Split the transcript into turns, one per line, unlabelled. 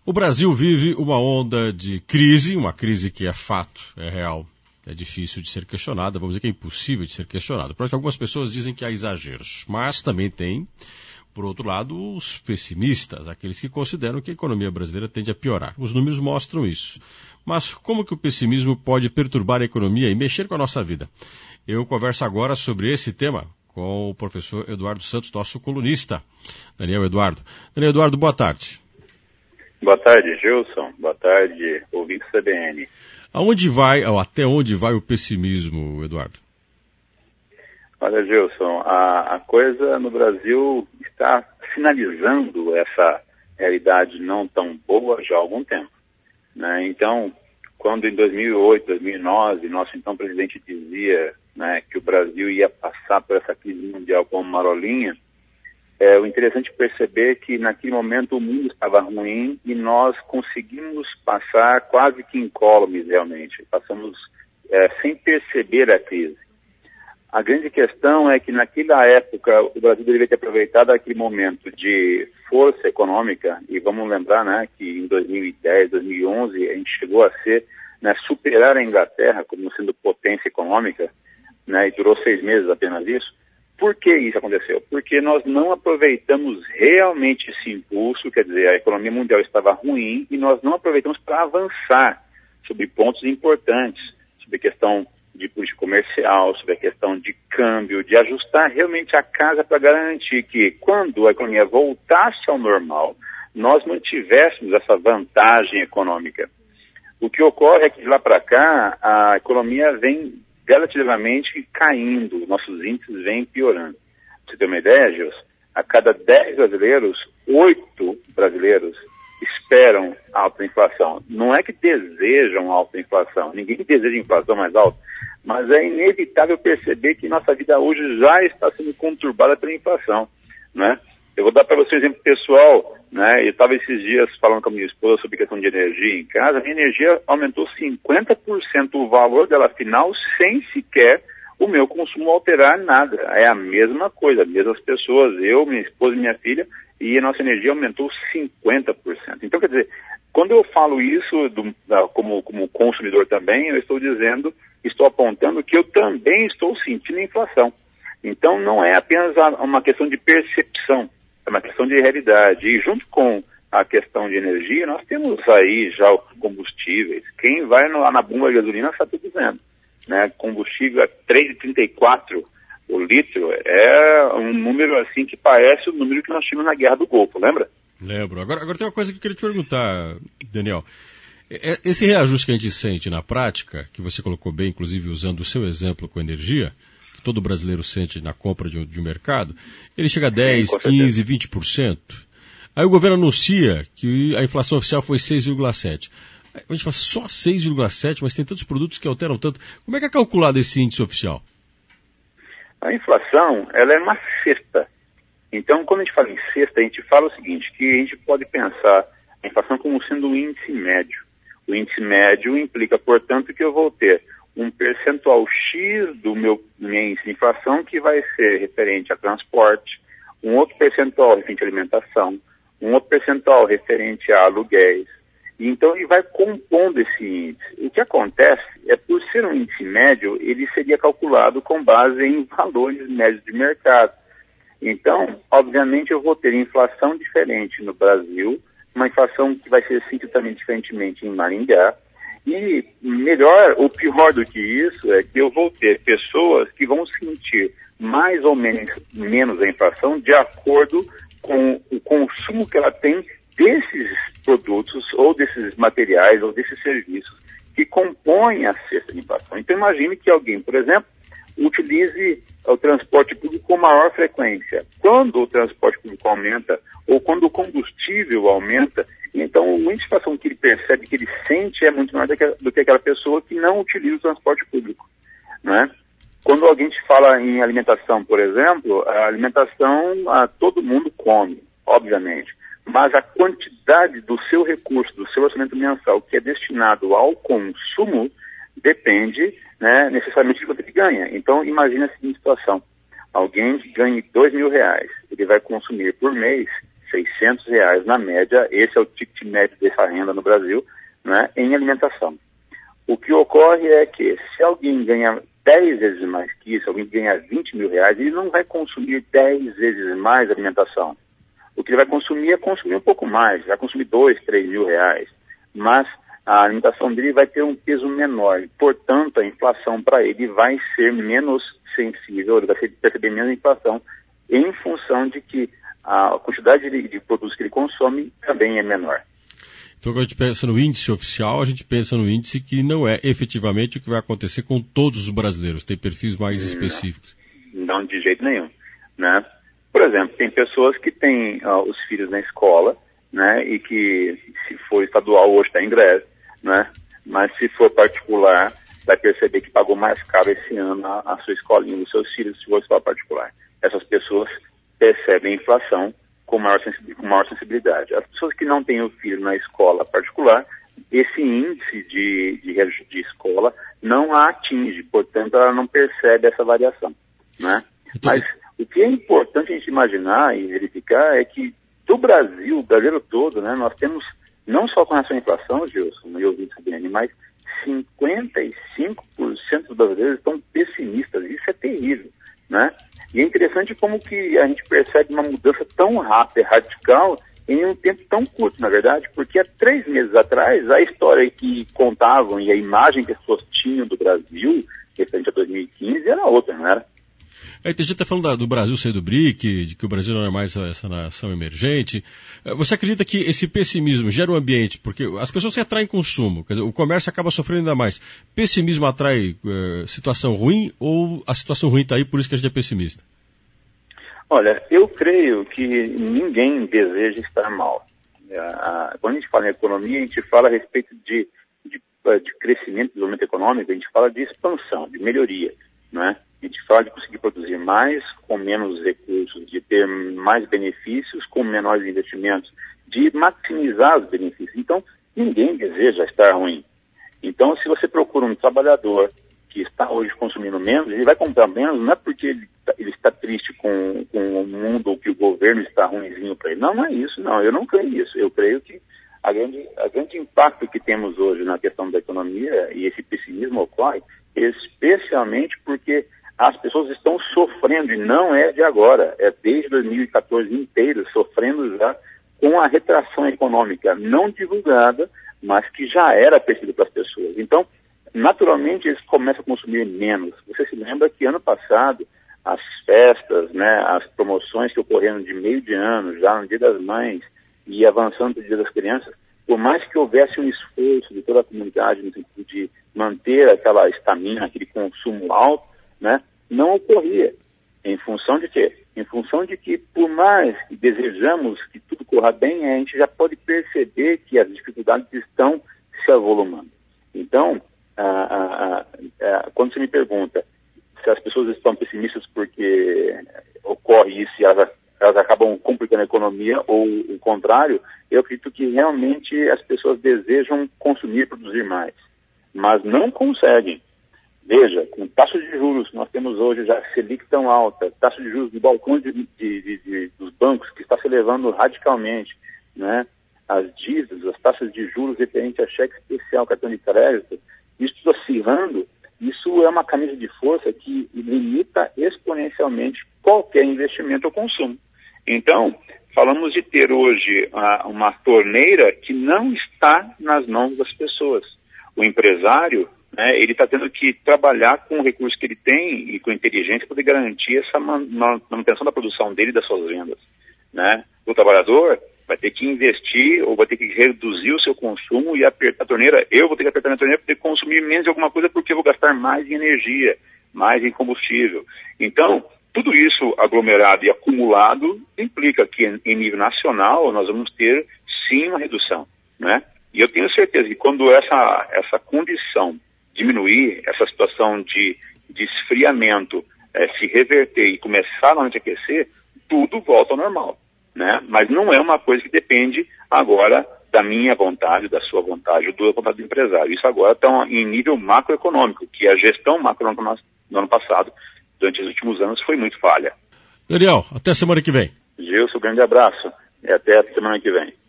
O Brasil vive uma onda de crise, uma crise que é fato, é real, é difícil de ser questionada, vamos dizer que é impossível de ser questionada. Porque algumas pessoas dizem que há exageros, mas também tem, por outro lado, os pessimistas, aqueles que consideram que a economia brasileira tende a piorar. Os números mostram isso. Mas como que o pessimismo pode perturbar a economia e mexer com a nossa vida? Eu converso agora sobre esse tema com o professor Eduardo Santos, nosso colunista. Daniel Eduardo, boa tarde.
Boa tarde, Gilson. Boa tarde, ouvinte CBN.
Até onde vai o pessimismo, Eduardo?
Olha, Gilson, a coisa no Brasil está sinalizando essa realidade não tão boa já há algum tempo, né? Então, quando em 2008, 2009, nosso então presidente dizia, né, que o Brasil ia passar por essa crise mundial como marolinha, o interessante é perceber que naquele momento o mundo estava ruim e nós conseguimos passar quase que incólumes realmente. Passamos sem perceber a crise. A grande questão é que naquela época o Brasil deveria ter aproveitado aquele momento de força econômica, e vamos lembrar, né, que em 2010, 2011 a gente chegou a ser, né, superar a Inglaterra como sendo potência econômica, né, e durou 6 meses apenas isso. Por que isso aconteceu? Porque nós não aproveitamos realmente esse impulso, quer dizer, a economia mundial estava ruim e nós não aproveitamos para avançar sobre pontos importantes, sobre a questão de política comercial, sobre a questão de câmbio, de ajustar realmente a casa para garantir que quando a economia voltasse ao normal, nós mantivéssemos essa vantagem econômica. O que ocorre é que de lá para cá a economia vem gradativamente caindo, nossos índices vêm piorando. Pra você ter uma ideia, Gilson, a cada 10 brasileiros, 8 brasileiros esperam alta inflação. Não é que desejam alta inflação, ninguém deseja inflação mais alta, mas é inevitável perceber que nossa vida hoje já está sendo conturbada pela inflação, né? Eu vou dar para você um exemplo pessoal, né? Eu estava esses dias falando com a minha esposa sobre questão de energia em casa. A minha energia aumentou 50% o valor dela final sem sequer o meu consumo alterar nada. É a mesma coisa, as mesmas pessoas, eu, minha esposa e minha filha, e a nossa energia aumentou 50%. Então, quer dizer, quando eu falo isso como consumidor também, eu estou apontando que eu também estou sentindo inflação. Então, não é apenas uma questão de percepção, é uma questão de realidade. E junto com a questão de energia, nós temos aí já os combustíveis. Quem vai lá na bomba de gasolina sabe dizendo, né? Combustível é 3,34 o litro, é um número assim que parece o número que nós tínhamos na Guerra do Golfo, lembra?
Lembro. Agora tem uma coisa que eu queria te perguntar, Daniel. Esse reajuste que a gente sente na prática, que você colocou bem, inclusive usando o seu exemplo com energia, que todo brasileiro sente na compra de um mercado, ele chega a 10, 15, 20%. Aí o governo anuncia que a inflação oficial foi 6,7%. A gente fala só 6,7%, mas tem tantos produtos que alteram tanto. Como é que é calculado esse índice oficial?
A inflação, ela é uma cesta. Então, quando a gente fala em cesta, a gente fala o seguinte, que a gente pode pensar a inflação como sendo um índice médio. O índice médio implica, portanto, que eu vou ter um percentual X minha índice de inflação que vai ser referente a transporte, um outro percentual referente à alimentação, um outro percentual referente a aluguéis. E então ele vai compondo esse índice. O que acontece é, por ser um índice médio, ele seria calculado com base em valores médios de mercado. Então, obviamente, eu vou ter inflação diferente no Brasil, uma inflação que vai ser sentida também diferentemente em Maringá. E melhor, ou pior do que isso, é que eu vou ter pessoas que vão sentir mais ou menos a inflação de acordo com o consumo que ela tem desses produtos, ou desses materiais, ou desses serviços que compõem a cesta de inflação. Então imagine que alguém, por exemplo, utilize o transporte público com maior frequência. Quando o transporte público aumenta, ou quando o combustível aumenta, então o índice de inflação que ele percebe, que ele sente, é muito maior do que aquela pessoa que não utiliza o transporte público, né? Quando alguém te fala em alimentação, por exemplo, a alimentação todo mundo come, obviamente, mas a quantidade do seu recurso, do seu orçamento mensal que é destinado ao consumo, depende, né, necessariamente de quanto ele ganha. Então, imagine a seguinte situação. Alguém que ganhe R$2.000, ele vai consumir por mês R$600 na média, esse é o ticket médio dessa renda no Brasil, né, em alimentação. O que ocorre é que se alguém ganha 10 vezes mais que isso, alguém ganha R$20.000, ele não vai consumir 10 vezes mais alimentação. O que ele vai consumir é consumir um pouco mais, vai consumir R$2.000, R$3.000, mas a alimentação dele vai ter um peso menor, portanto a inflação para ele vai ser menos sensível, ele vai perceber menos inflação em função de que a quantidade de produtos que ele consome também é menor.
Então, quando a gente pensa no índice oficial, a gente pensa no índice que não é efetivamente o que vai acontecer com todos os brasileiros, tem perfis mais específicos.
Não, de jeito nenhum, né? Por exemplo, tem pessoas que têm os filhos na escola, né, e que se for estadual hoje está em greve, né, mas se for particular vai perceber que pagou mais caro esse ano a sua escolinha dos seus filhos se for escola particular. Essas pessoas percebem a inflação com maior sensibilidade. As pessoas que não têm o filho na escola particular, esse índice de escola não a atinge, portanto ela não percebe essa variação, né? Mas o que é importante a gente imaginar e verificar é que do Brasil, o brasileiro todo, né, nós temos, não só com relação à inflação, Gilson, e ouvintes CBN, mas 55% dos brasileiros estão pessimistas. Isso é terrível, né? E é interessante como que a gente percebe uma mudança tão rápida, radical, em um tempo tão curto, na verdade, porque há 3 meses atrás, a história que contavam e a imagem que as pessoas tinham do Brasil, referente a 2015, era outra, não era?
Tem gente tá falando do Brasil sair do BRIC, de que o Brasil não é mais essa nação emergente. Você acredita que esse pessimismo gera um ambiente, porque as pessoas se atraem consumo, quer dizer, o comércio acaba sofrendo ainda mais. Pessimismo atrai situação ruim ou a situação ruim está aí, por isso que a gente é pessimista?
Olha, eu creio que ninguém deseja estar mal. Quando a gente fala em economia, a gente fala a respeito de crescimento, desenvolvimento econômico, a gente fala de expansão, de melhoria, né? A gente fala de conseguir produzir mais com menos recursos, de ter mais benefícios com menores investimentos, de maximizar os benefícios. Então, ninguém deseja estar ruim. Então, se você procura um trabalhador que está hoje consumindo menos, ele vai comprar menos, não é porque ele está triste com o mundo ou que o governo está ruinzinho para ele. Não é isso, não. Eu não creio isso. Eu creio que a grande impacto que temos hoje na questão da economia e esse pessimismo ocorre especialmente porque as pessoas estão sofrendo, e não é de agora, é desde 2014 inteiro, sofrendo já com a retração econômica não divulgada, mas que já era percebida para as pessoas. Então, naturalmente, eles começam a consumir menos. Você se lembra que ano passado, as festas, né, as promoções que ocorreram de meio de ano, já no Dia das Mães e avançando para o Dia das Crianças, por mais que houvesse um esforço de toda a comunidade no sentido de manter aquela estamina, aquele consumo alto, né, não ocorria. Em função de quê? Em função de que, por mais que desejamos que tudo corra bem, a gente já pode perceber que as dificuldades estão se avolumando. Então, quando você me pergunta se as pessoas estão pessimistas porque ocorre isso e elas acabam complicando a economia ou o contrário, eu acredito que realmente as pessoas desejam consumir e produzir mais, mas não conseguem. Veja, com taxa de juros, nós temos hoje já Selic tão alta, taxa de juros do balcão dos bancos que está se elevando radicalmente, né? As dívidas, as taxas de juros referentes a cheque especial, cartão de crédito, isso tudo acirrando, isso é uma camisa de força que limita exponencialmente qualquer investimento ou consumo. Então, falamos de ter hoje uma torneira que não está nas mãos das pessoas. O empresário, né, ele está tendo que trabalhar com o recurso que ele tem e com inteligência para poder garantir essa manutenção da produção dele e das suas vendas, né? O trabalhador vai ter que investir ou vai ter que reduzir o seu consumo e apertar a torneira. Eu vou ter que apertar a torneira para poder consumir menos de alguma coisa porque eu vou gastar mais em energia, mais em combustível. Então, tudo isso aglomerado e acumulado implica que em nível nacional nós vamos ter sim uma redução, né? E eu tenho certeza que quando essa condição diminuir, essa situação de esfriamento se reverter e começar a aquecer, tudo volta ao normal, né? Mas não é uma coisa que depende agora da minha vontade, da sua vontade, ou da vontade do empresário. Isso agora está em nível macroeconômico, que a gestão macroeconômica no ano passado, durante os últimos anos, foi muito falha.
Daniel, até semana que vem.
Gilson, grande abraço. e até a semana que vem.